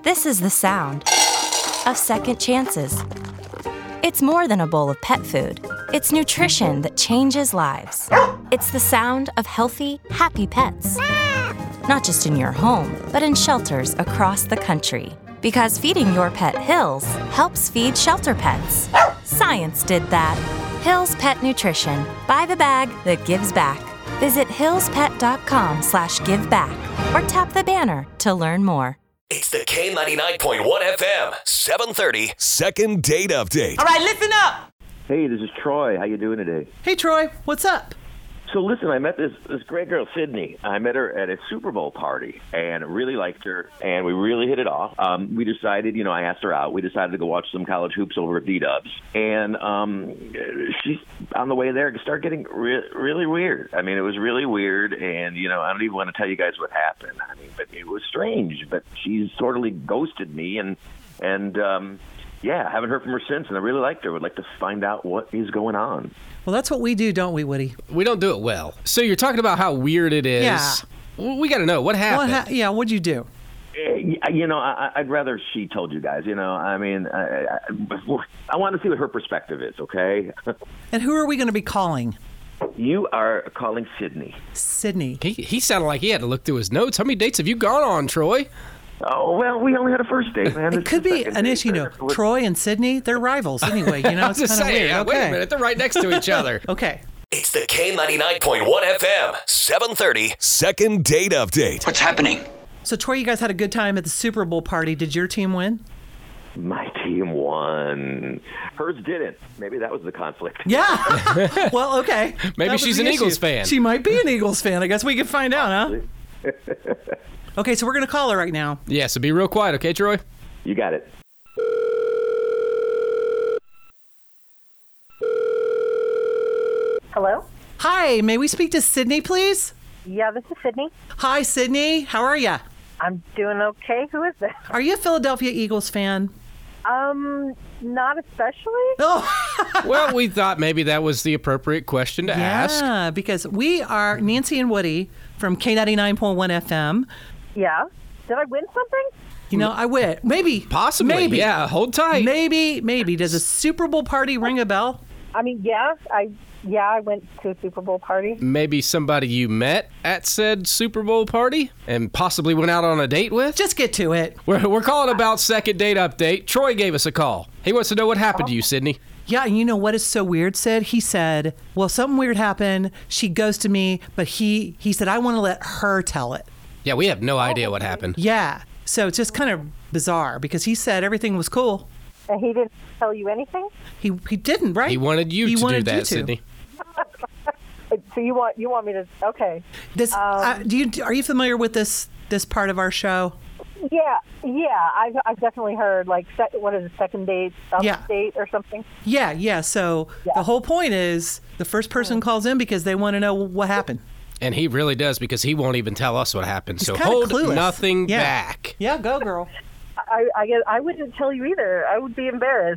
This is the sound of second chances. It's more than a bowl of pet food. It's nutrition that changes lives. It's the sound of healthy, happy pets. Not just in your home, but in shelters across the country. Because feeding your pet Hills helps feed shelter pets. Science did that. Hills Pet Nutrition. Buy the bag that gives back. Visit hillspet.com/giveback or tap the banner to learn more. It's the K99.1 FM, 730. Second date update. All right, listen up. Hey, this is Troy. How you doing today? Hey, Troy, what's up? So listen, I met this great girl, Sydney. I met her at a Super Bowl party and really liked her, and we really hit it off. We decided, I asked her out. We decided to go watch some college hoops over at D-Dubs. And she's on the way there to start getting really weird. I mean, it was really weird, and, I don't even want to tell you guys what happened. I mean, but it was strange. But she's totally ghosted me, and yeah, I haven't heard from her since, and I really liked her. Would like to find out what is going on. Well, that's what we do, don't we, Woody? We don't do it well. So you're talking about how weird it is. Yeah. We got to know. What happened? What'd you do? I'd rather she told you guys. I mean, I want to see what her perspective is, okay? And who are we going to be calling? You are calling Sydney. Sydney. He sounded like he had to look through his notes. How many dates have you gone on, Troy? Oh, well, we only had a first date, man. It could be an issue, Troy and Sydney, they're rivals anyway. It's kind of weird. Okay. Wait a minute, they're right next to each other. Okay. It's the K99.1 FM, 730. Second date update. What's happening? So, Troy, you guys had a good time at the Super Bowl party. Did your team win? My team won. Hers didn't. Maybe that was the conflict. Yeah. Well, okay. Maybe she's an Eagles fan. She might be an Eagles fan. I guess we can find out, huh? Okay, so we're going to call her right now. Yeah, so be real quiet, okay, Troy? You got it. Hello? Hi, may we speak to Sydney, please? Yeah, this is Sydney. Hi, Sydney. How are you? I'm doing okay. Who is this? Are you a Philadelphia Eagles fan? Not especially. Oh, Well, we thought maybe that was the appropriate question to ask. yeah, because we are Nancy and Woody from K99.1 FM. Yeah. Did I win something? I win. Maybe. Possibly. Maybe. Yeah, hold tight. Maybe. Does a Super Bowl party ring a bell? I mean, yeah. I went to a Super Bowl party. Maybe somebody you met at said Super Bowl party and possibly went out on a date with? Just get to it. We're calling about second date update. Troy gave us a call. He wants to know what happened to you, Sydney. Yeah, and you know what is so weird, Sid? He said, well, something weird happened. She ghosted me, but he said, I want to let her tell it. Yeah, we have no idea what happened. Yeah. So it's just kind of bizarre because he said everything was cool. And he didn't tell you anything? He didn't, right? He wanted you to do that, Sydney. So you want me to? Okay. Are you familiar with this part of our show? Yeah. I've definitely heard what is it, second date, update or something? Yeah. So the whole point is the first person calls in because they want to know what happened. And he really does because he won't even tell us what happened. He's so kinda hold clueless. nothing back. Yeah, go girl. I guess I wouldn't tell you either. I would be embarrassed.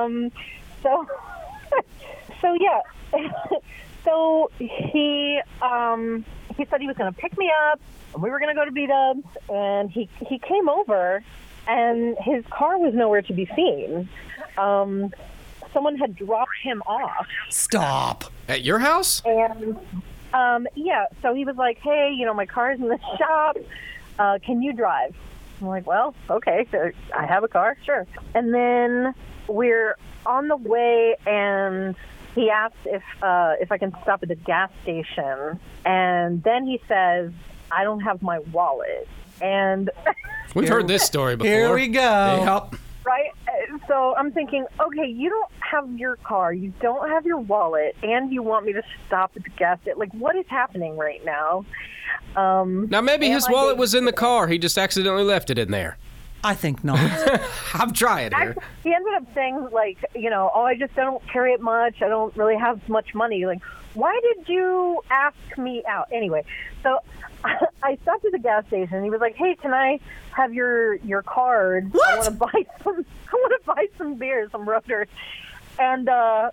So yeah. So he said he was going to pick me up, and we were going to go to B-Dubs, and he came over, and his car was nowhere to be seen. Someone had dropped him off. Stop. At your house? And yeah, so he was like, hey, my car's in the shop. Can you drive? I'm like, well, okay, so I have a car, sure. And then we're on the way, and he asked if I can stop at the gas station. And then he says, I don't have my wallet. And We've heard this story before. Here we go. Yep. right? So I'm thinking, okay, you don't have your car, you don't have your wallet, and you want me to stop at the gas station. Like, what is happening right now? Now, maybe his wallet was in the car. He just accidentally left it in there. I think not. I'm trying here. Actually, he ended up saying, like, I just don't carry it much. I don't really have much money. Like, why did you ask me out? Anyway, so I stopped at the gas station. And he was like, hey, can I have your card? What? I want to buy some beer, some Rotors. And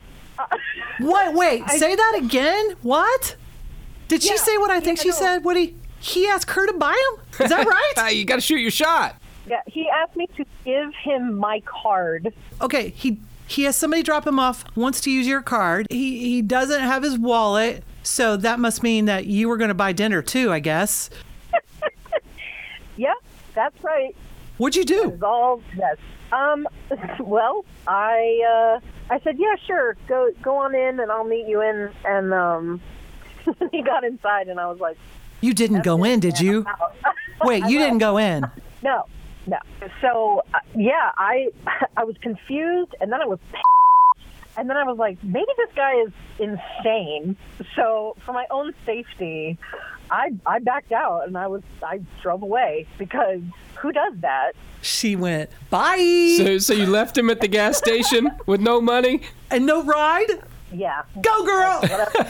What? Wait, say that again? What? Did she Yeah, say what I think she said? Woody? He asked her to buy him? Is that right? Hey, you got to shoot your shot. Yeah, he asked me to give him my card. Okay, he has somebody drop him off, wants to use your card. He doesn't have his wallet, so that must mean that you were going to buy dinner too, I guess. Yeah, that's right. What'd you do? It's all yes. Well, I said, yeah, sure, go on in, and I'll meet you in. And he got inside, and I was like, You didn't go in, did you? Wait, you didn't go in? No. So yeah, I was confused, and then I was pissed. And then I was like, maybe this guy is insane. So for my own safety, I backed out, and I drove away, because who does that? She went, bye. So you left him at the gas station with no money? And no ride? Yeah. Go, girl.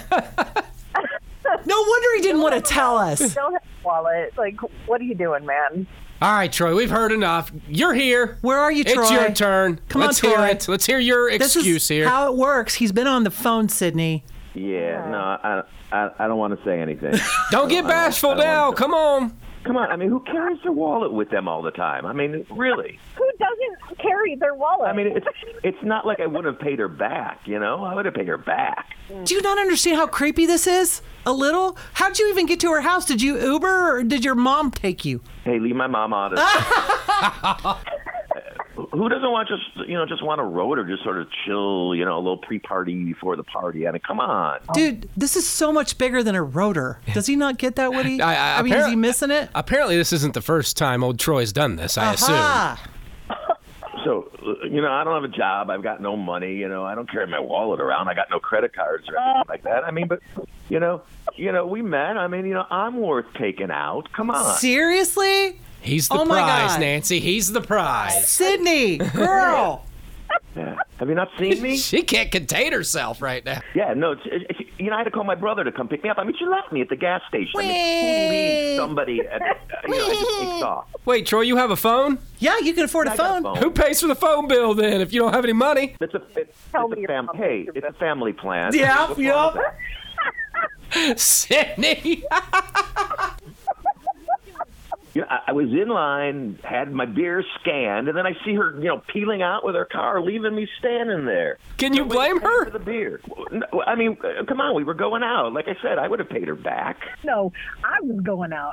No wonder he didn't want to tell us. Don't have a wallet. Like, what are you doing, man? All right, Troy, we've heard enough. You're here. Where are you, Troy? It's your turn. Come on, Let's hear Troy. it. Let's hear your excuse this is here. how it works. He's been on the phone, Sydney. Yeah, no, I don't want to say anything. Don't get bashful now. Come on. Come on, I mean, who carries their wallet with them all the time? I mean, really? Who doesn't carry their wallet? I mean, it's not like I wouldn't have paid her back, you know? I would have paid her back. Do you not understand how creepy this is? A little? How'd you even get to her house? Did you Uber or did your mom take you? Hey, leave my mom out of it. Who doesn't want just want to road or just sort of chill, a little pre-party before the party? I mean, come on. Dude, this is so much bigger than a rotor. Does he not get that, Woody? I mean, is he missing it? Apparently, this isn't the first time old Troy's done this, I assume. So, I don't have a job. I've got no money. I don't carry my wallet around. I got no credit cards or anything like that. I mean, but, we met. I mean, I'm worth taking out. Come on. Seriously? He's the prize, Nancy. He's the prize. Sydney, girl. Yeah. Have you not seen me? She can't contain herself right now. Yeah, no. I had to call my brother to come pick me up. I mean, she left me at the gas station. I mean, who leaves somebody at just takes off. Wait, Troy, you have a phone? Yeah, you can afford a phone. Who pays for the phone bill then if you don't have any money? It's a family plan. Yeah. Sydney. I was in line, had my beer scanned, and then I see her, peeling out with her car, leaving me standing there. Can you blame her? For the beer. I mean, come on, we were going out. Like I said, I would have paid her back. No, I was going out.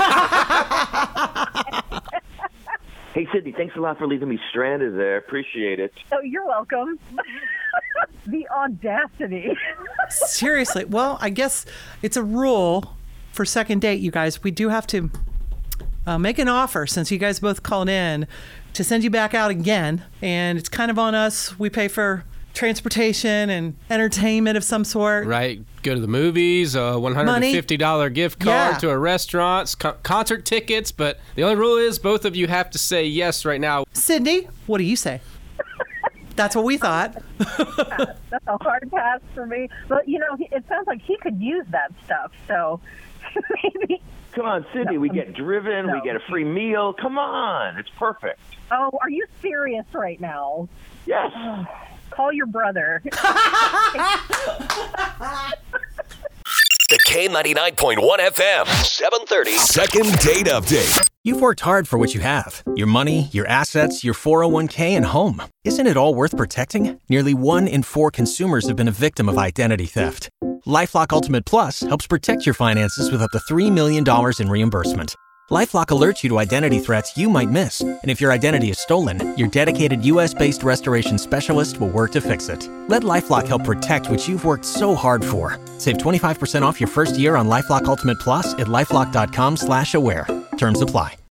Hey, Sydney, thanks a lot for leaving me stranded there. Appreciate it. Oh, you're welcome. The audacity. Seriously. Well, I guess it's a rule for second date, you guys. We do have to make an offer, since you guys both called in, to send you back out again. And it's kind of on us. We pay for transportation and entertainment of some sort. Right. Go to the movies, a $150 gift card to a restaurant, concert tickets. But the only rule is both of you have to say yes right now. Sydney, what do you say? That's what we thought. That's a hard pass for me. But, it sounds like he could use that stuff. So maybe... Come on, Sydney, we get driven, we get a free meal. Come on, it's perfect. Oh, are you serious right now? Yes. Call your brother. The K99.1 FM, 730. Second date update. You've worked hard for what you have. Your money, your assets, your 401k, and home. Isn't it all worth protecting? Nearly 1 in 4 consumers have been a victim of identity theft. LifeLock Ultimate Plus helps protect your finances with up to $3 million in reimbursement. LifeLock alerts you to identity threats you might miss. And if your identity is stolen, your dedicated U.S.-based restoration specialist will work to fix it. Let LifeLock help protect what you've worked so hard for. Save 25% off your first year on LifeLock Ultimate Plus at LifeLock.com/aware. Terms apply.